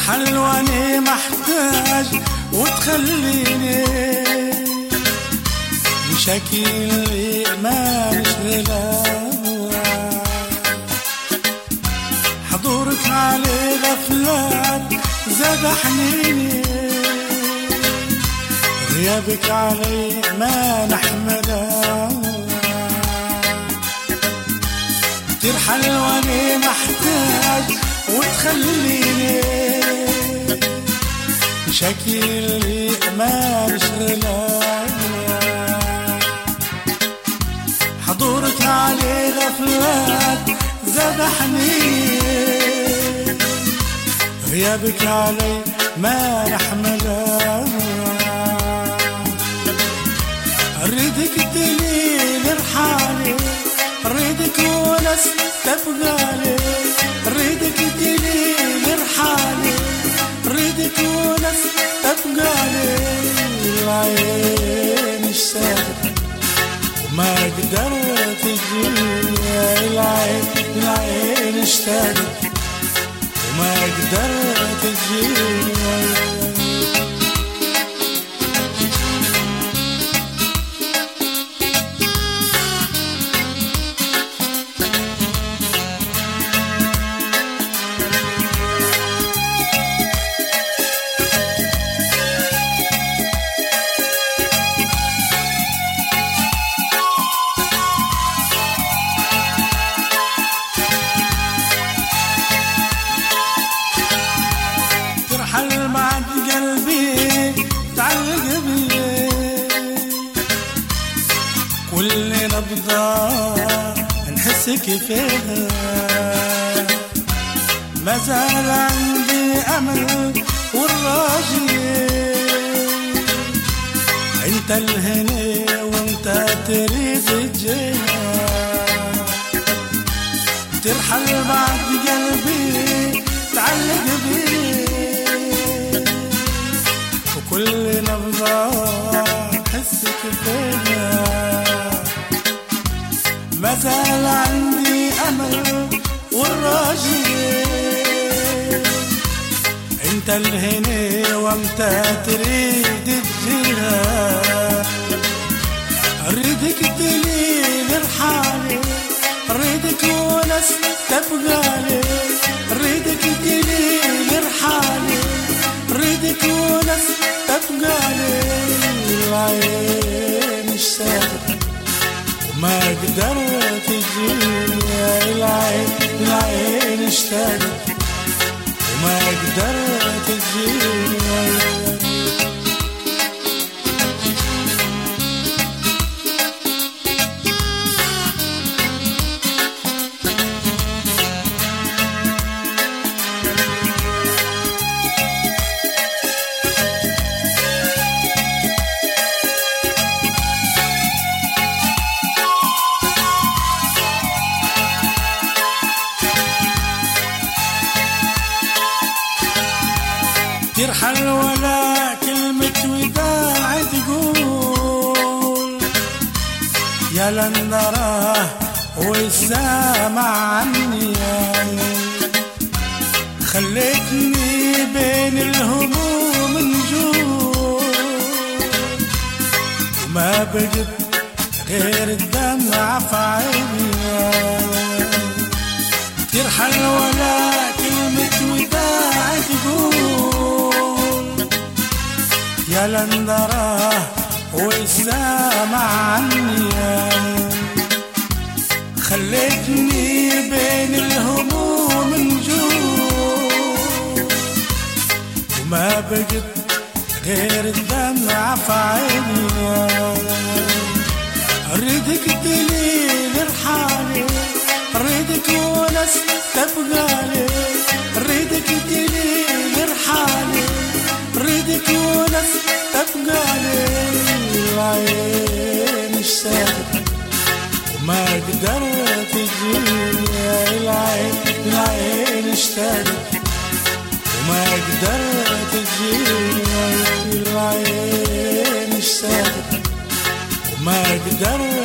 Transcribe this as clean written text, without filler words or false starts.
ترحل واني محتاج وتخليني مشاكل ما نشغلها، حضورك علي غفلات زاد حنيني، غيابك علي ما نحملها. ترحل واني محتاج وتخليني مشاكل ما نشغلها، حضورك علي غفلات زاد حنين، غيابك علي ما نحملها. اريدك تليل رحالي، اريدك ونس تبقالي، اريدك تليل رحالي، اريدك ونس تبقالي. العين اشتاقت وما قدرت تجيني، العين اشتاقت وما قدرت تجيني. ترحل بعد قلبي تعلق بي، كل نبضة نحسك فيها، ما زال عندي أمل والراجي، انت الهنا وانت تريد الجيها. ترحل بعد قلبي تعلق بي، وكل نبضة حسك فيها، ما زال عندي أمل والراجي، انت الهنا وانت تريد الجهة. اريدك تليل رحالي، اريدك ونس تبقالي، اريدك تليل رحالي، اريدك ونس تبقالي. العين اشتاقت وما قدرت تجيني، العين اشتاقت وما قدرت تجيني. ترحل ولا كلمة وداع تقول، يا لندراه والسامع عني، خليتني بين الهموم نجول، وما بقت غير الدمع في عيني. ترحل ولا كلمة وداع تقول، يا لندراه والسامع عني، خليتني بين الهموم نجول، وما بقت غير الدمع في عيني. اريدك تليل رحالي، اريدك ونس تبقالي، اريدك تليل رحالي، اريدك ونس تبقالي. العين اشتاقت وما قدرت تجيني، العين اشتاقت وما قدرت تجيني. العين اشتاقت وما قدرت